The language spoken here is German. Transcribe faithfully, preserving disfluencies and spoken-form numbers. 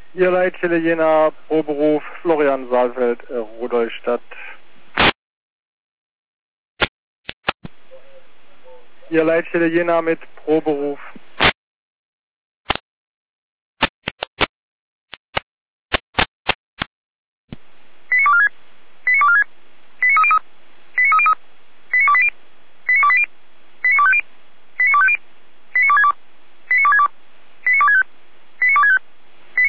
Ihr Leitstelle Jena, Proberuf, Florian Saalfeld, äh, Rudolstadt. Ihr Leitstelle Jena mit Proberuf.